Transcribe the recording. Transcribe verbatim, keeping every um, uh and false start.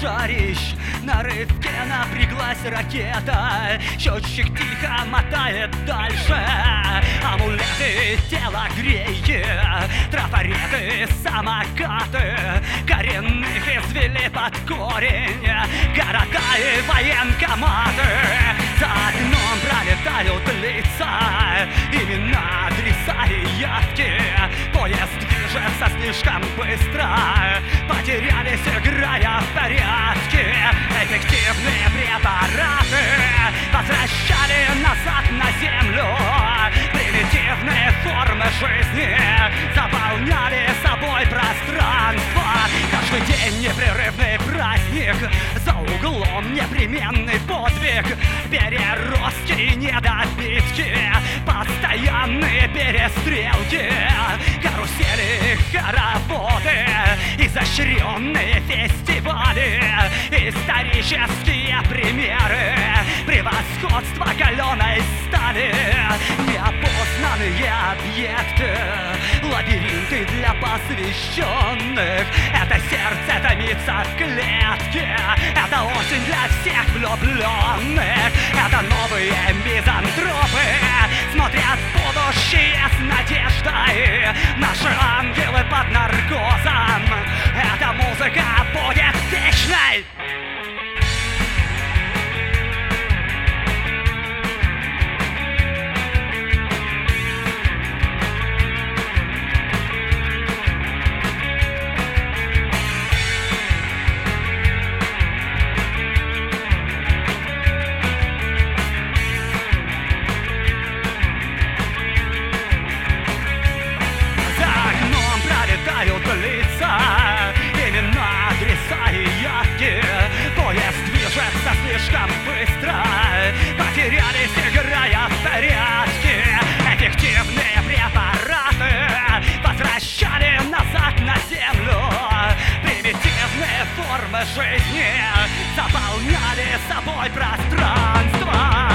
жарищ. На рывке напряглась ракета, счетчик тихо мотает дальше. Амулеты, тело греи, трафареты, самокаты, коренных извели под корень города и военкоматы. За окном пролетают лица, имена, адреса и явки. Поезд движется слишком быстро, потерялись, играя в порядке. Эффективные препараты возвращали назад на землю. Примитивные формы жизни заполняли собой пространство. Каждый день непрерывный праздник, за углом непременный подвиг. Переростки и недобитки, постоянные перестрелки, карусели, хороводы, изощренные фестивали, исторические примеры превосходства каленой стали, неопознанные объекты, лабиринты для посвященных. Это сердце томится в клетке, это осень для всех влюбленных. Это новые мизантропы смотрят в будущее с надеждой. Наши ангелы под наркозом, эта музыка будет вечной. Лица, имена, адреса и явки. Поезд движется слишком быстро, потерялись, играя в порядке. Эффективные препараты возвращали назад на землю. Примитивные формы жизни заполняли собой пространство.